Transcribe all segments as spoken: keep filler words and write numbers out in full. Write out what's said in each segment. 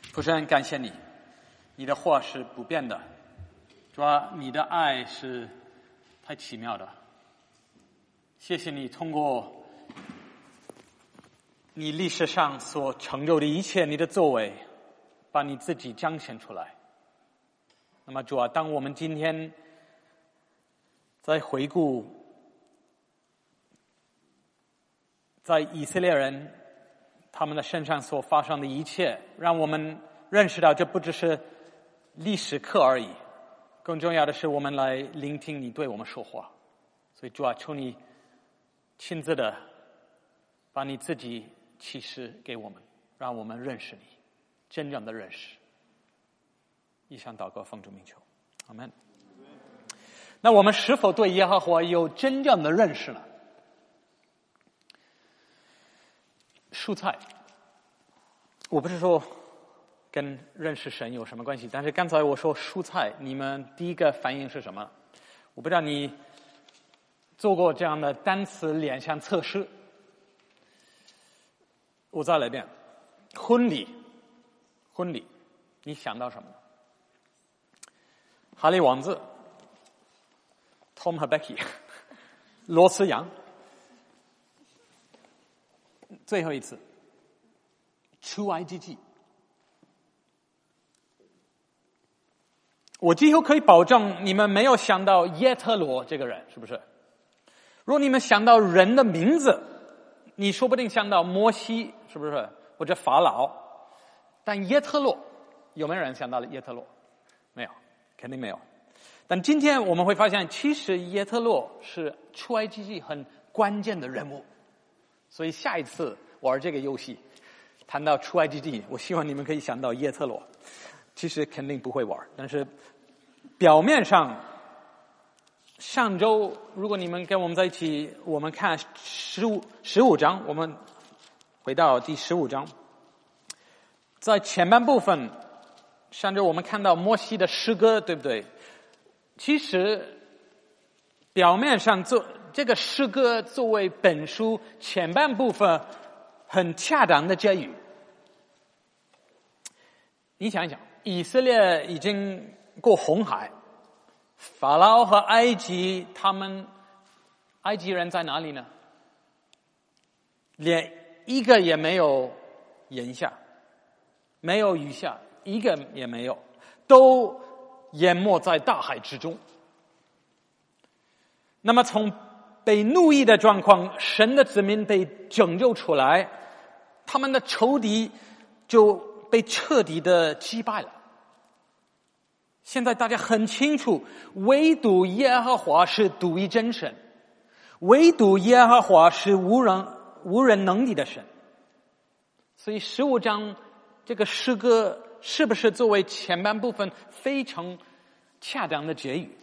父神，感谢你，你的话是不变的，主啊，你的爱是太奇妙的。谢谢你通过你历史上所成就的一切，你的作为，把你自己彰显出来。那么主啊，当我们今天在回顾在以色列人他们的身上所发生的一切，让我们认识到这不只是历史课而已，更重要的是我们来聆听你对我们说话。所以主啊，求你亲自的把你自己启示给我们，让我们认识你，真正的认识。以上祷告奉主名求，阿们。那我们是否对耶和华有真正的认识呢？蔬菜，我不是说跟认识神有什么关系，但是刚才我说蔬菜，你们第一个反应是什么？我不知道你做过这样的单词联想测试。我再来一遍，婚礼，婚礼，你想到什么？哈利王子 ，Tom 和 Becky， 罗斯洋。最后一次，出埃及记。我几乎可以保证你们没有想到耶特罗这个人，是不是？如果你们想到人的名字，你说不定想到摩西，是不是？或者法老。但耶特罗，有没有人想到了耶特罗？没有，肯定没有。但今天我们会发现，其实耶特罗是出埃及记很关键的人物。所以下一次玩这个游戏，谈到出埃及记，我希望你们可以想到耶特罗。其实肯定不会玩，但是表面上，上周如果你们跟我们在一起，我们看十五十五章，我们回到第十五章，在前半部分，上周我们看到摩西的诗歌，对不对？其实表面上做这个诗歌作为本书前半部分很恰当的结语。你想一想，以色列已经过红海，法老和埃及，他们埃及人在哪里呢？连一个也没有眼下，没有余下，一个也没有，都淹没在大海之中。那么从被奴役的状况，神的子民被拯救出来，他们的仇敌就被彻底的击败了。现在大家很清楚，唯独耶和华是独一真神，唯独耶和华是无人无人能敌的神。所以十五章这个诗歌是不是作为前半部分非常恰当的结语？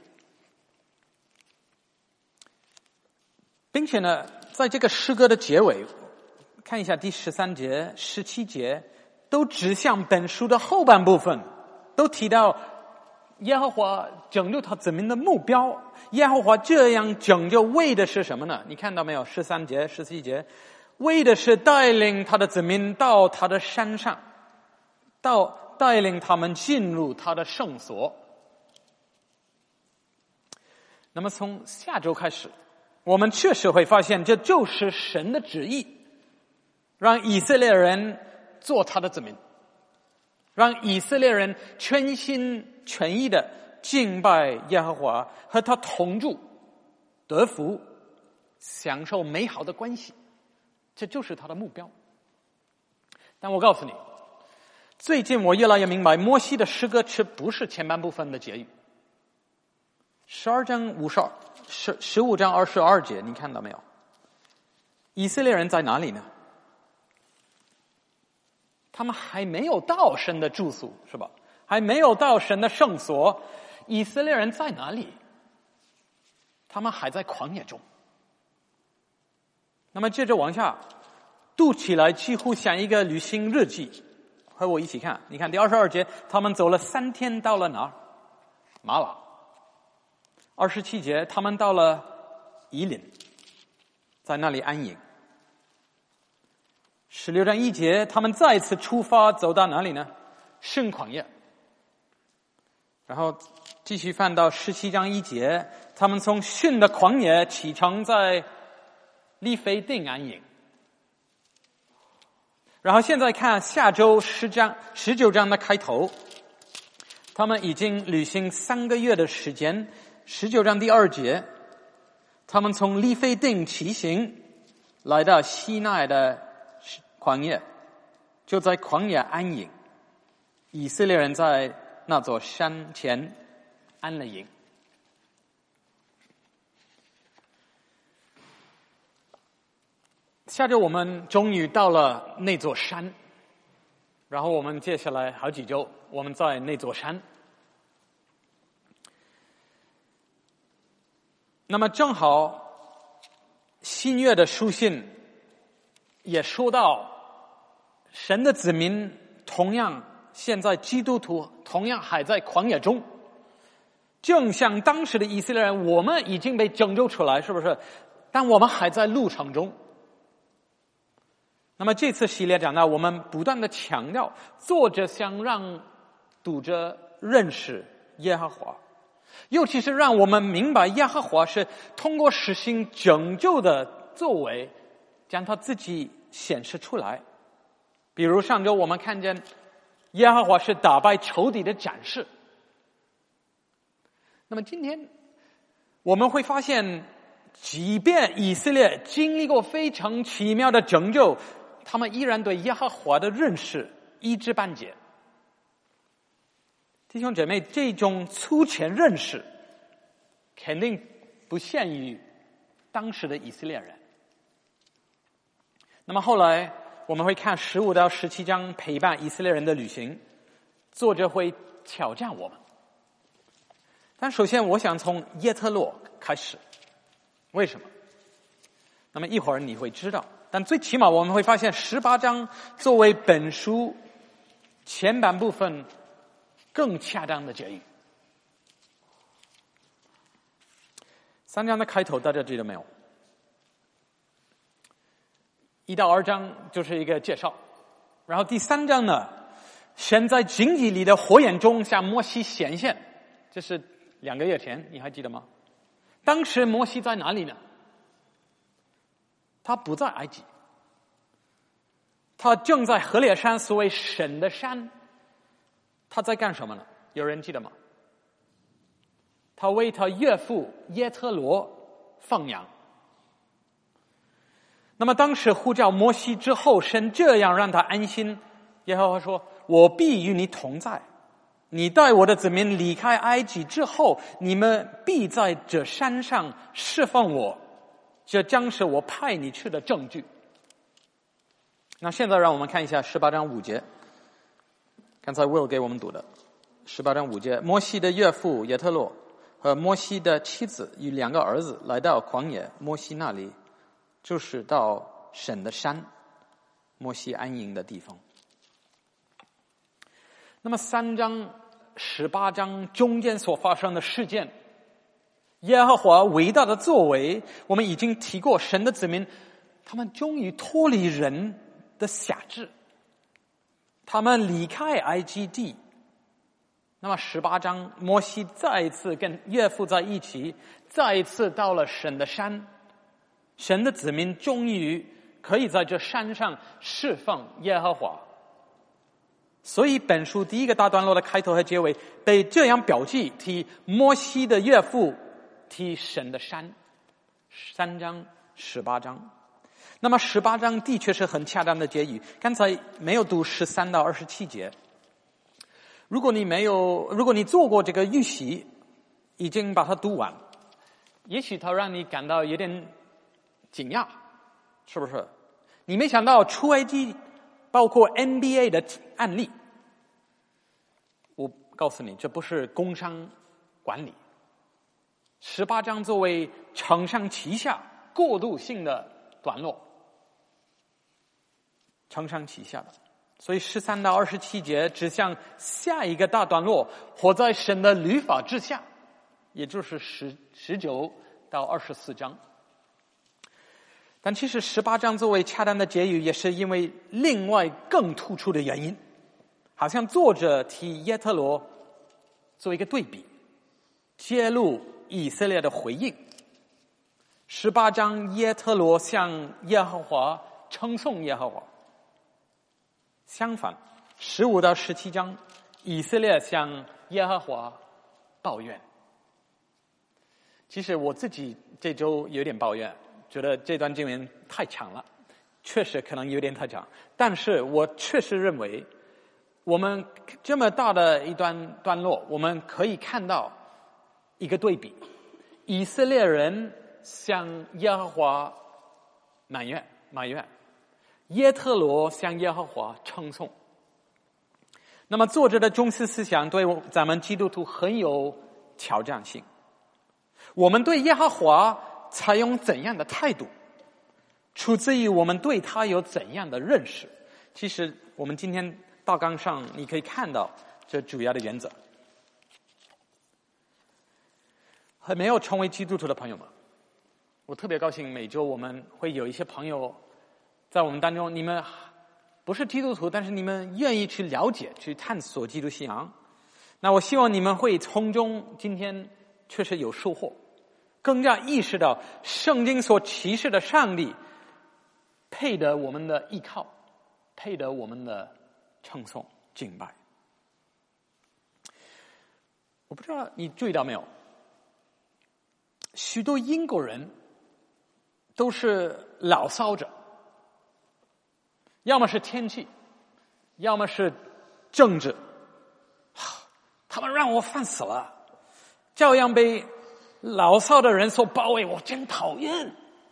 并且呢，在这个诗歌的结尾，看一下第十三节、十七节，都指向本书的后半部分，都提到耶和华拯救他子民的目标。耶和华这样拯救为的是什么呢？你看到没有？十三节、十七节，为的是带领他的子民到他的山上，到带领他们进入他的圣所。那么从下周开始，我们确实会发现，这就是神的旨意，让以色列人做他的子民，让以色列人全心全意的敬拜耶和华，和他同住，得福，享受美好的关系，这就是他的目标。但我告诉你，最近我越来越明白，摩西的诗歌却不是前半部分的结语。十二章五十二，十十五章二十二节，你看到没有？以色列人在哪里呢？他们还没有到神的住宿，是吧？还没有到神的圣所。以色列人在哪里？他们还在旷野中。那么接着往下读起来，几乎像一个旅行日记。和我一起看，你看第二十二节，他们走了三天，到了哪儿？马拉。二十七节，他们到了以琳，在那里安营。十六章一节，他们再次出发，走到哪里呢？ 圣旷野。然后继续翻到十七章一节，他们从逊的旷野启程，在利非定安营。然后现在看下周十章十九章的开头，他们已经旅行三个月的时间。十九章第二节，他们从利非定起行，来到西奈的旷野，就在旷野安营。以色列人在那座山前安了营。下周我们终于到了那座山，然后我们接下来好几周我们在那座山。那么正好新约的书信也说到，神的子民同样现在基督徒同样还在旷野中，正像当时的以色列人，我们已经被拯救出来，是不是？但我们还在路程中。那么这次系列讲到，我们不断的强调，作者想让读者认识耶和华，尤其是让我们明白耶和华是通过实行拯救的作为，将他自己显示出来。比如上周我们看见耶和华是打败仇敌的展示。那么今天我们会发现，即便以色列经历过非常奇妙的拯救，他们依然对耶和华的认识一知半解。弟兄姐妹，这种粗浅认识肯定不限于当时的以色列人。那么后来我们会看十五到十七章陪伴以色列人的旅行，作者会挑战我们。但首先我想从耶特洛开始。为什么？那么一会儿你会知道，但最起码我们会发现十八章作为本书前半部分更恰当的结语。三章的开头大家记得没有？一到二章就是一个介绍，然后第三章呢，神在荆棘里的火焰中向摩西显现，这是两个月前，你还记得吗？当时摩西在哪里呢？他不在埃及，他正在何烈山，所谓神的山。他在干什么呢？有人记得吗？他为他岳父耶特罗放羊。那么当时呼召摩西之后，神这样让他安心。耶和华说：我必与你同在，你带我的子民离开埃及之后，你们必在这山上侍奉我，这将是我派你去的证据。那现在让我们看一下十八章五节，刚才 Will 给我们读的十八章五节。摩西的岳父耶特罗和摩西的妻子与两个儿子来到旷野，摩西那里就是到神的山，摩西安营的地方。那么三章十八章中间所发生的事件，耶和华伟大的作为，我们已经提过，神的子民他们终于脱离人的辖制，他们离开埃及地。那么十八章摩西再一次跟岳父在一起，再一次到了神的山，神的子民终于可以在这山上侍奉耶和华。所以本书第一个大段落的开头和结尾被这样标记，提摩西的岳父，提神的山。三章十八章。那么十八章的确是很恰当的结语，刚才没有读十三到二十七节。如果你没有如果你做过这个预习，已经把它读完，也许它让你感到有点惊讶，是不是？你没想到出埃及包括 N B A 的案例。我告诉你，这不是工商管理。十八章作为承上启下过渡性的段落，承上启下的，所以十三到二十七节指向下一个大段落，活在神的律法之下，也就是十十九到二十四章。但其实十八章作为恰当的结语，也是因为另外更突出的原因。 好像作者替耶特罗做一个对比，揭露以色列的回应。十八章耶特罗向耶和华称颂耶和华，相反十五到十七章以色列向耶和华抱怨。其实我自己这周有点抱怨，觉得这段经文太长了，确实可能有点太长，但是我确实认为我们这么大的一段段落，我们可以看到一个对比，以色列人向耶和华埋怨埋怨，耶特罗向耶和华称颂。那么作者的中心思想对咱们基督徒很有挑战性。我们对耶和华采用怎样的态度，出自于我们对他有怎样的认识。其实我们今天大纲上你可以看到这主要的原则。还没有成为基督徒的朋友们，我特别高兴每周我们会有一些朋友在我们当中，你们不是基督徒，但是你们愿意去了解去探索基督信仰。那我希望你们会从中今天确实有收获，更加意识到圣经所启示的上帝配得我们的依靠，配得我们的称颂敬拜。我不知道你注意到没有，许多英国人都是牢骚者，要么是天气，要么是政治，他们让我烦死了，照样被牢骚的人所包围，我真讨厌。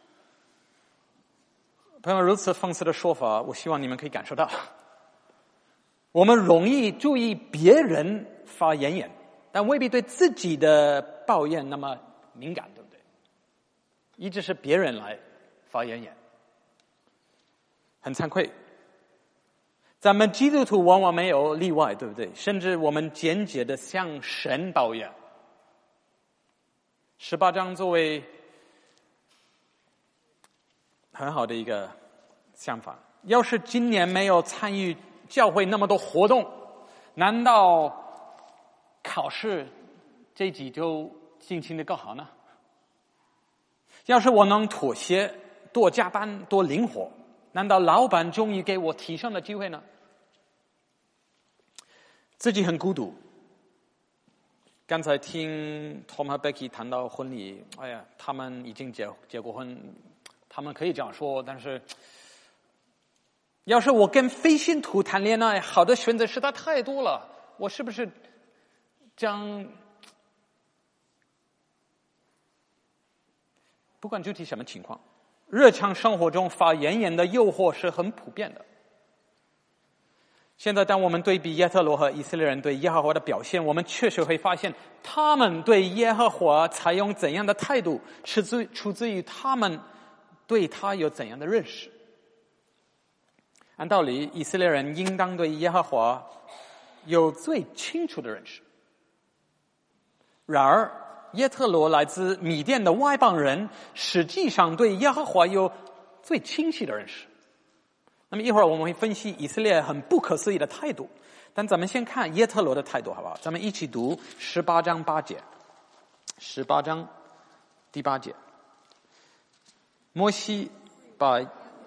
朋友，如此讽刺的说法，我希望你们可以感受到，我们容易注意别人发言言，但未必对自己的抱怨那么敏感，对不对？一直是别人来发言言，很惭愧，咱们基督徒往往没有例外，对不对？甚至我们简洁的向神抱怨。十八章作为很好的一个想法，要是今年没有参与教会那么多活动，难道考试这几周进行的更好呢？要是我能妥协，多加班，多灵活，难道老板终于给我提升的机会呢？自己很孤独。刚才听 Tom 和 Becky 谈到婚礼，哎呀，他们已经结结过婚，他们可以这样说，但是要是我跟非信徒谈恋爱，好的选择实在太多了，我是不是将不管具体什么情况，日常生活中发言言的诱惑是很普遍的。现在当我们对比耶特罗和以色列人对耶和华的表现，我们确实会发现他们对耶和华采用怎样的态度，出自出自于他们对他有怎样的认识。按道理，以色列人应当对耶和华有最清楚的认识，然而耶特罗来自米甸的外邦人，实际上对耶和华有最清晰的认识。那么一会儿我们会分析以色列很不可思议的态度，但咱们先看耶特罗的态度好不好？咱们一起读十八章八节。十八章第八节，摩西把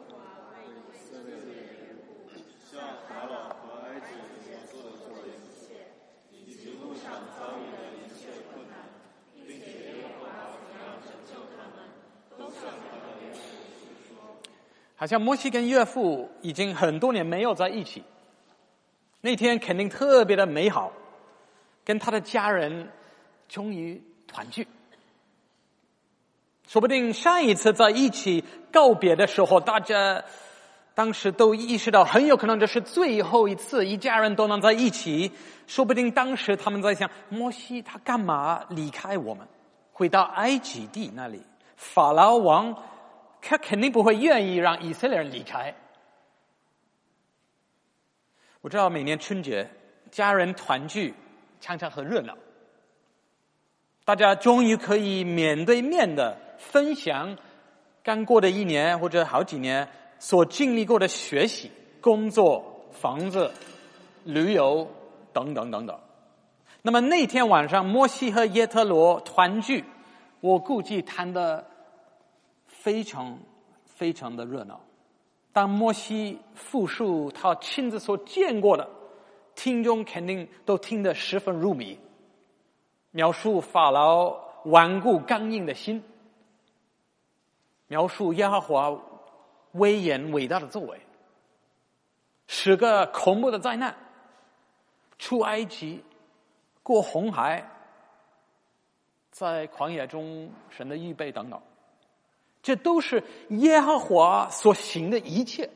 好像摩西跟岳父已经很多年没有在一起，那天肯定特别的美好，跟他的家人终于团聚。说不定上一次在一起告别的时候，大家当时都意识到很有可能这是最后一次一家人都能在一起。说不定当时他们在想，摩西他干嘛离开我们，回到埃及地那里，法老王他肯定不会愿意让以色列人离开。我知道每年春节家人团聚常常很热闹，大家终于可以面对面的分享刚过的一年或者好几年所经历过的学习、工作、房子、 旅游等等等等。那么那天晚上，摩西和耶特罗团聚，我估计谈得非常非常的热闹。当摩西复述他亲自所见过的，听众肯定都听得十分入迷。描述法老顽固刚硬的心，描述耶和华威严伟大的作为，十个恐怖的灾难，出埃及，过红海，在旷野中神的预备等等，这都是耶和华所行的一切。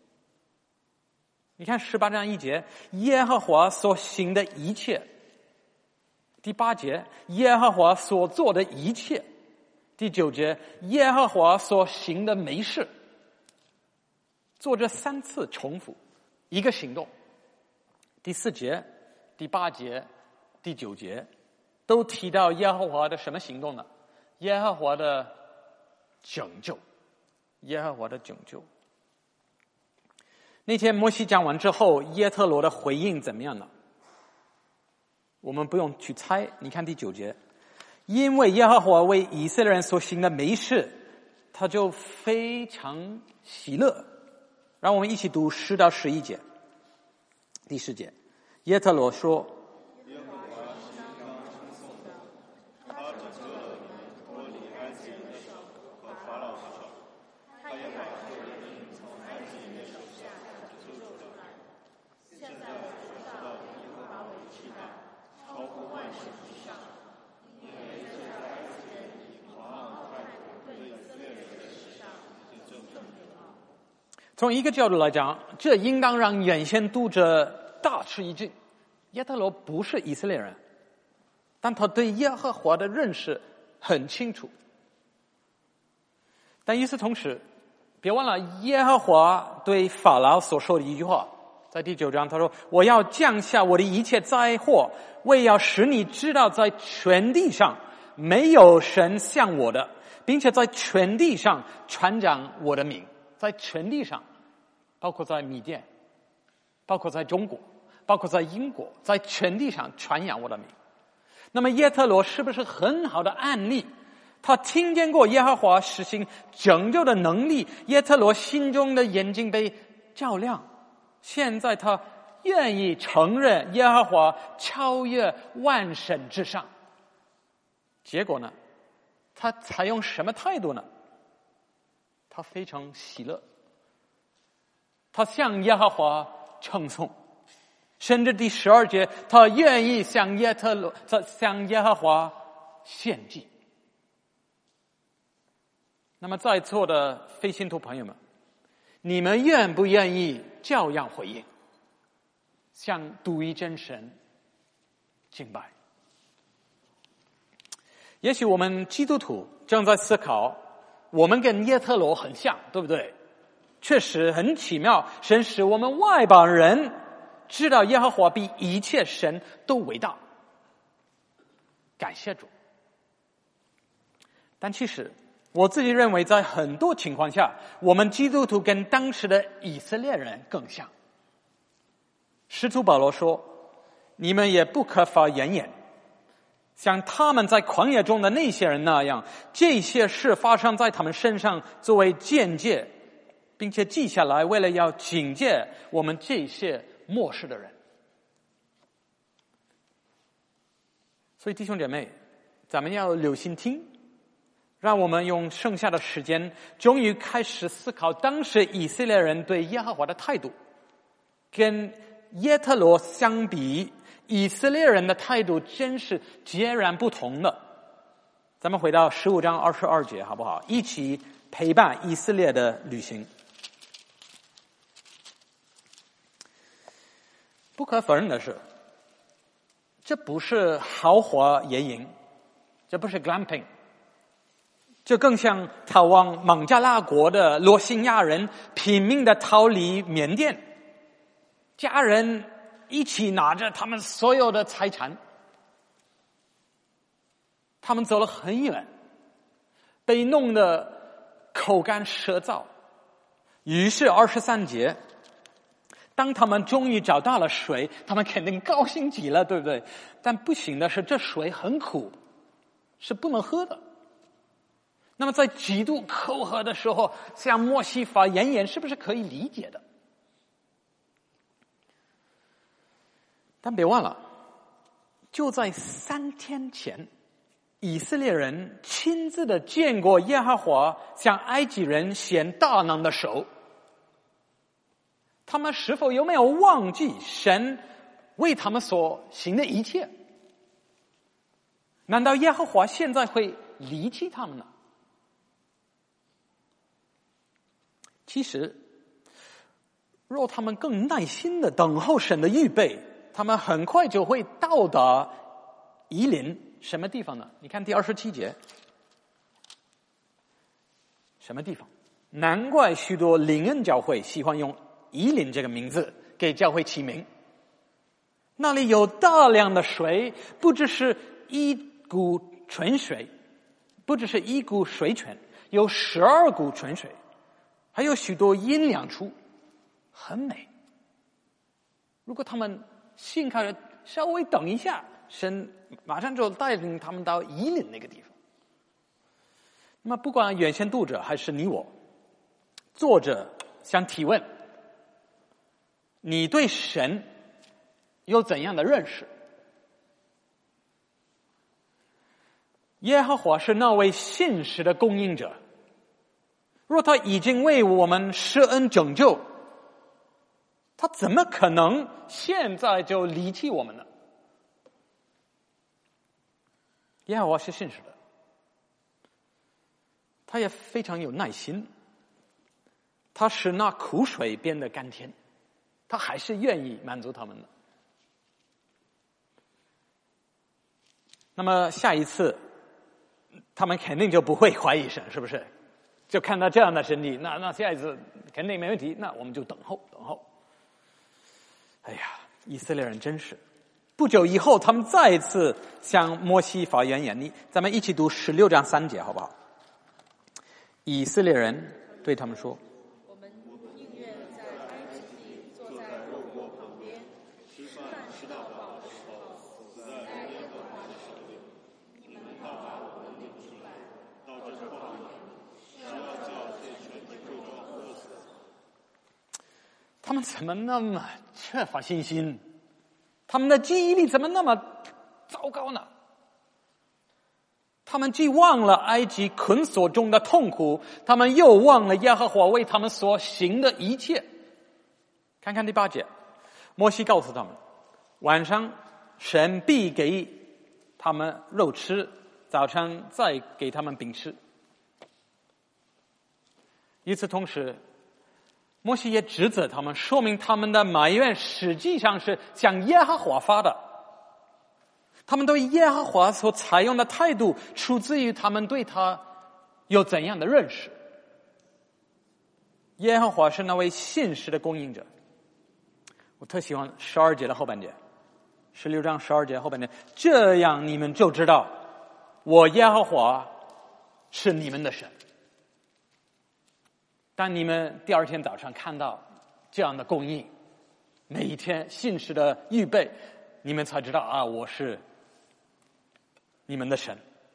你看十八章一节，耶和华所行的一切。第八节，耶和华所做的一切。第九节，耶和华所行的没事。做这三次重复一个行动。第四节、第八节、第九节都提到耶和华的什么行动呢？耶和华的拯救，耶和华的拯救。那天摩西讲完之后，耶特罗的回应怎么样呢？我们不用去猜，你看第九节，因为耶和华为以色列人所行的美事，他就非常喜乐。让我们一起读十到十一节。第十节，耶特罗说，从一个角度来讲，这应当让原先读者大吃一惊。耶特罗不是以色列人，但他对耶和华的认识很清楚。但与此同时，别忘了耶和华对法老所说的一句话，在第九章他说，我要降下我的一切灾祸，为要使你知道在全地上没有神像我的，并且在全地上传讲我的名。在全地上，包括在米甸，包括在中国，包括在英国，在全地上传扬我的名。那么耶特罗是不是很好的案例？他听见过耶和华实行拯救的能力，耶特罗心中的眼睛被照亮，现在他愿意承认耶和华超越万神之上。结果呢，他采用什么态度呢？他非常喜乐，他向耶和华称颂，甚至第十二节，他愿意向耶特罗、向耶和华献祭。那么在座的非信徒朋友们，你们愿不愿意照样回应，向独一真神敬拜？也许我们基督徒正在思考，我们跟耶特罗很像，对不对？确实很奇妙，神使我们外邦人知道耶和华比一切神都伟大，感谢主。但其实我自己认为，在很多情况下，我们基督徒跟当时的以色列人更像。使徒保罗说，你们也不可发怨言，像他们在旷野中的那些人那样，这些事发生在他们身上作为见解，并且记下来，为了要警戒我们这些末世的人。所以弟兄姐妹，咱们要留心听，让我们用剩下的时间终于开始思考当时以色列人对耶和华的态度。跟耶特罗相比，以色列人的态度真是截然不同的。咱们回到十五章二十二节好不好？一起陪伴以色列的旅行。不可否认的是，这不是豪华野营，这不是 glamping， 这更像逃往孟加拉国的罗兴亚人拼命的逃离缅甸，家人一起拿着他们所有的财产，他们走了很远，被弄得口干舌燥。于是二十三节， 当他们终于找到了水，他们肯定高兴极了，对不对？但不行的是，这水很苦，是不能喝的。那么在极度口渴的时候，向摩西发言言，是不是可以理解的？但别忘了，就在三天前，以色列人亲自的见过耶和华向埃及人显大能的手，他们是否有没有忘记神为他们所行的一切？难道耶和华现在会离弃他们呢？其实，若他们更耐心的等候神的预备，他们很快就会到达以琳。什么地方呢？你看第二十七节，什么地方？难怪许多灵恩教会喜欢用以琳这个名字给教会起名。那里有大量的水，不只是一股泉水，不只是一股水泉，有十二股泉水，还有许多阴凉处，很美。如果他们信靠着稍微等一下，神马上就带领他们到以琳那个地方。那么不管原先读者还是你我，作者想提问，你对神有怎样的认识？耶和华是那位信实的供应者，若他已经为我们施恩拯救，他怎么可能现在就离弃我们呢？耶和华是信实的，他也非常有耐心，他使那苦水变得甘甜，他还是愿意满足他们的。那么下一次他们肯定就不会怀疑神，是不是？就看到这样的神迹，那那下一次肯定没问题，那我们就等候等候。哎呀，以色列人真是。不久以后，他们再一次向摩西发怨言。你咱们一起读十六章三节好不好？以色列人对他们说： 我们宁愿在埃及地坐在肉锅旁边，吃饭吃到饱的时候，死在耶和华的手里。你们要把我们领出来，到这旷野，是要叫这全体会众饿死。 他们怎么那么缺乏信心？他们的记忆力怎么那么糟糕呢？他们既忘了埃及捆锁中的痛苦，他们又忘了耶和华为他们所行的一切。看看第八节，摩西告诉他们，晚上神必给他们肉吃，早晨再给他们饼吃。与此同时，摩西也指责他们，说明他们的埋怨实际上是向耶和华发的。他们对耶和华所采用的态度，出自于他们对他有怎样的认识。耶和华是那位信实的供应者。我特喜欢十二节的后半节，十六章十二节后半节，这样你们就知道，我耶和华是你们的神。当你们第二天早上看到这样的供应，每一天信实的预备，你们才知道啊，我是你们的神。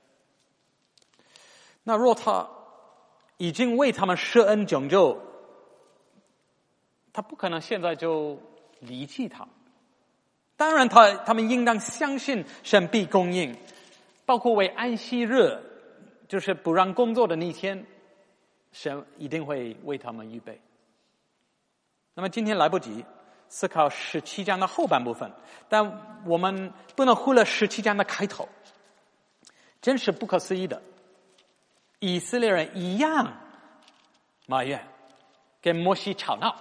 那若他已经为他们施恩拯救，他不可能现在就离弃他们。当然他他们应当相信神必供应，包括为安息日，就是不让工作的那一天，神一定会为他们预备。那么今天来不及思考十七章的后半部分，但我们不能忽略十七章的开头。真是不可思议的，以色列人一样埋怨，跟摩西吵闹。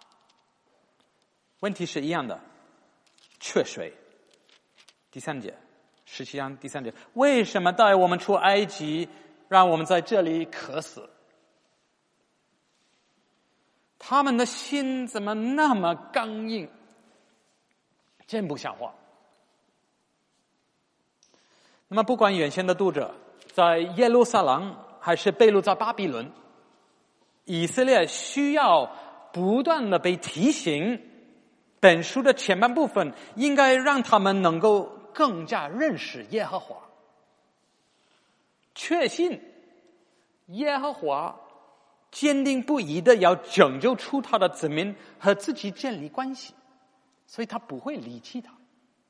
问题是一样的，缺水。第三节，十七章第三节，为什么带我们出埃及，让我们在这里渴死？他们的心怎么那么刚硬，真不像话。那么不管原先的读者在耶路撒冷还是被掳在巴比伦，以色列需要不断的被提醒本书的前半部分应该让他们能够更加认识耶和华，确信耶和华坚定不移的要拯救出他的子民和自己建立关系，所以他不会离弃他。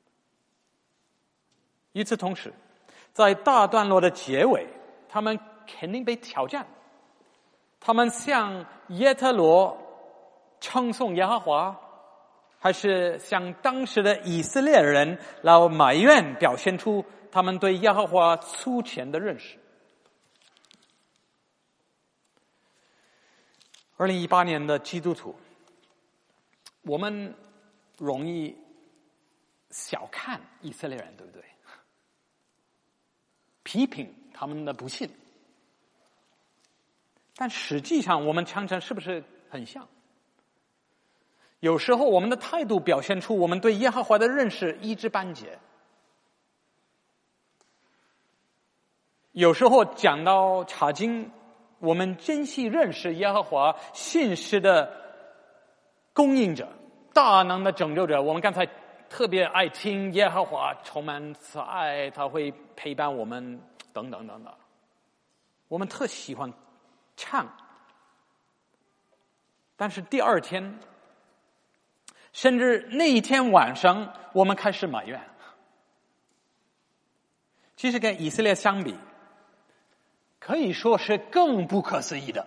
与此同时，在大段落的结尾，他们肯定被挑战，他们向耶特罗称颂耶和华，还是向当时的以色列人来埋怨，表现出他们对耶和华粗浅的认识。二零一八年的基督徒，我们容易小看以色列人，对不对？批评他们的不信，但实际上我们常常是不是很像？有时候我们的态度表现出我们对耶和华的认识一知半解，有时候讲到查经，我们珍惜认识耶和华信实的供应者，大能的拯救者。我们刚才特别爱听耶和华充满慈爱，他会陪伴我们等等等等，我们特喜欢唱。但是第二天甚至那一天晚上，我们开始埋怨。其实跟以色列相比，可以说是更不可思议的。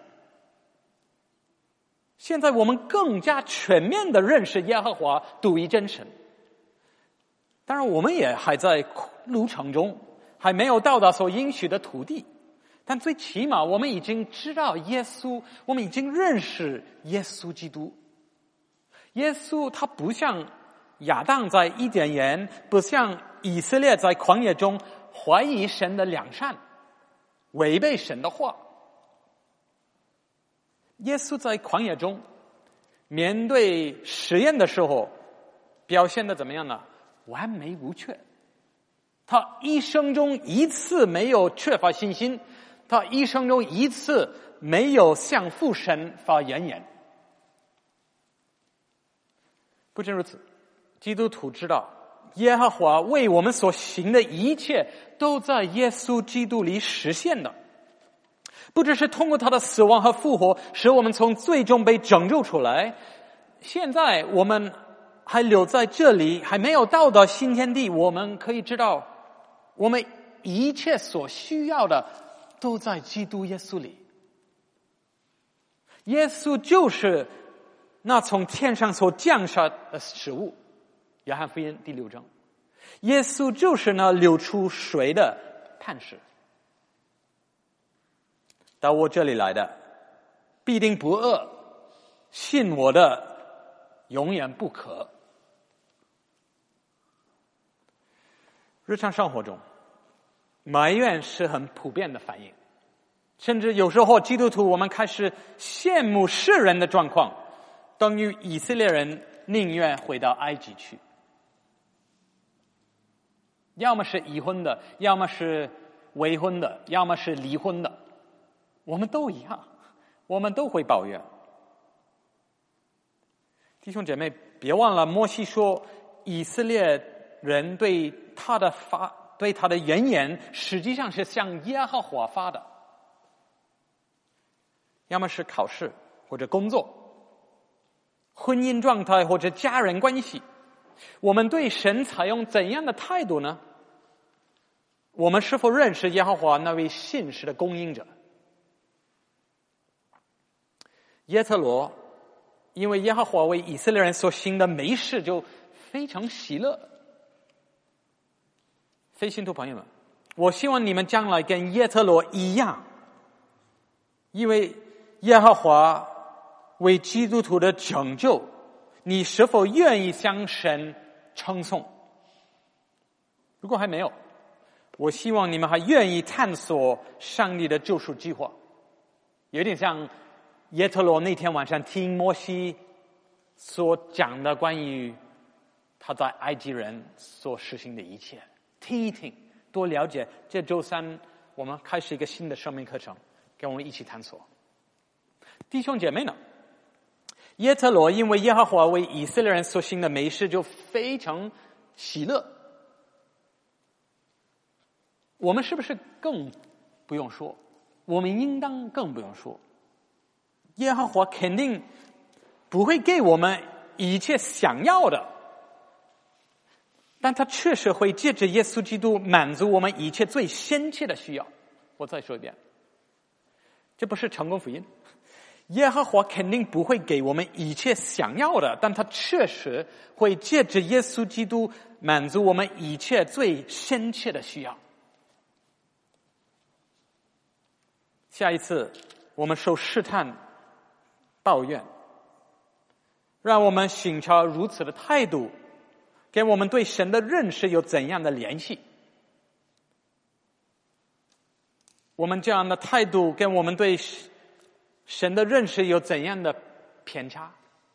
现在我们更加全面的认识耶和华独一真神，当然我们也还在路程中，还没有到达所应许的土地，但最起码我们已经知道耶稣，我们已经认识耶稣基督。耶稣他不像亚当在伊甸园，不像以色列在旷野中怀疑神的良善，违背神的话。耶稣在旷野中面对实验的时候表现得怎么样呢？完美无缺。他一生中一次没有缺乏信心，他一生中一次没有向父神发怨言。不仅如此，基督徒知道耶和华为我们所行的一切都在耶稣基督里实现的，不只是通过他的死亡和复活使我们从罪中被拯救出来，现在我们还留在这里，还没有到达新天地，我们可以知道我们一切所需要的都在基督耶稣里。耶稣就是那从天上所降下的食物，约翰福音第六章，耶稣就是那流出水的磐石。到我这里来的必定不饿，信我的永远不渴。日常生活中，埋怨是很普遍的反应，甚至有时候基督徒我们开始羡慕世人的状况，等于以色列人宁愿回到埃及去。要么是已婚的，要么是未婚的，要么是离婚的，我们都一样，我们都会抱怨。弟兄姐妹，别忘了摩西说以色列人对他的发对他的怨言实际上是向耶和华发的。要么是考试或者工作，婚姻状态或者家人关系，我们对神采用怎样的态度呢？我们是否认识耶和华那位信实的供应者？耶特罗因为耶和华为以色列人所行的美事就非常喜乐。非信徒朋友们，我希望你们将来跟耶特罗一样，因为耶和华为基督徒的拯救，你是否愿意向神称颂？如果还没有，我希望你们还愿意探索上帝的救赎计划，有点像耶特罗那天晚上听摩西所讲的关于他在埃及人所实行的一切，听一听，多了解。这周三我们开始一个新的生命课程，跟我们一起探索。弟兄姐妹呢， 耶特罗因为耶和华为以色列人所行的美事，就非常喜乐。我们是不是更不用说？我们应当更不用说。耶和华肯定不会给我们一切想要的，但他确实会借着耶稣基督满足我们一切最深切的需要。我再说一遍，这不是成功福音。耶和华肯定不会给我们一切想要的，但他确实会借着耶稣基督满足我们一切最深切的需要。下一次我们受试探抱怨，让我们寻找如此的态度，给我们对神的认识有怎样的联系？我们这样的态度跟我们对神的认识有怎样的偏差？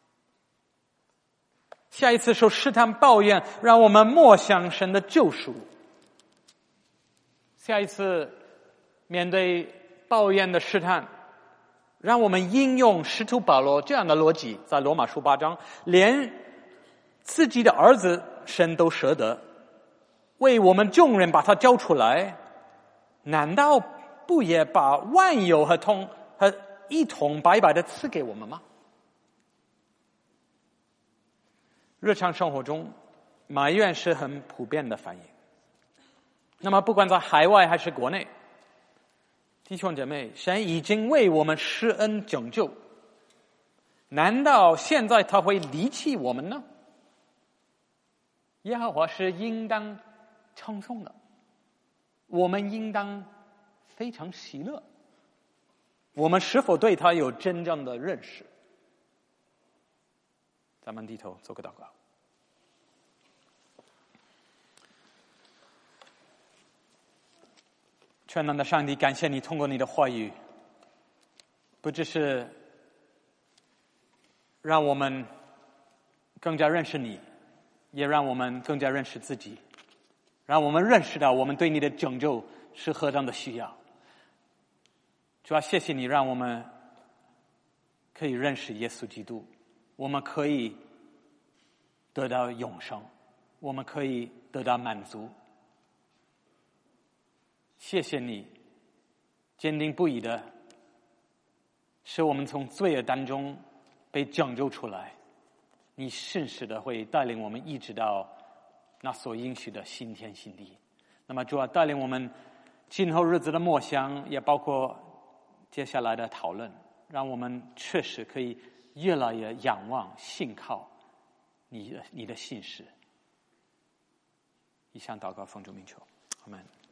下一次受试探抱怨，让我们默想神的救赎。下一次面对抱怨的试探，让我们应用使徒保罗这样的逻辑，在罗马书八章，连自己的儿子神都舍得，为我们众人把他交出来，难道不也把万有和同和一同白白的赐给我们吗？日常生活中，埋怨是很普遍的反应。那么不管在海外还是国内，弟兄姐妹，神已经为我们施恩拯救，难道现在他会离弃我们呢？耶和华是应当称颂的，我们应当非常喜乐。我们是否对他有真正的认识？咱们低头做个祷告。全能的上帝，感谢你通过你的话语，不只是让我们更加认识你，也让我们更加认识自己，让我们认识到我们对你的拯救是何等的需要。主要谢谢你，让我们可以认识耶稣基督，我们可以得到永生，我们可以得到满足。谢谢你坚定不移的使我们从罪恶当中被拯救出来，你信实的会带领我们一直到那所应许的新天新地。那么主要带领我们今后日子的默想，也包括接下来的讨论，让我们确实可以越来越仰望信靠你的你的信实。以上祷告奉主名求，阿们。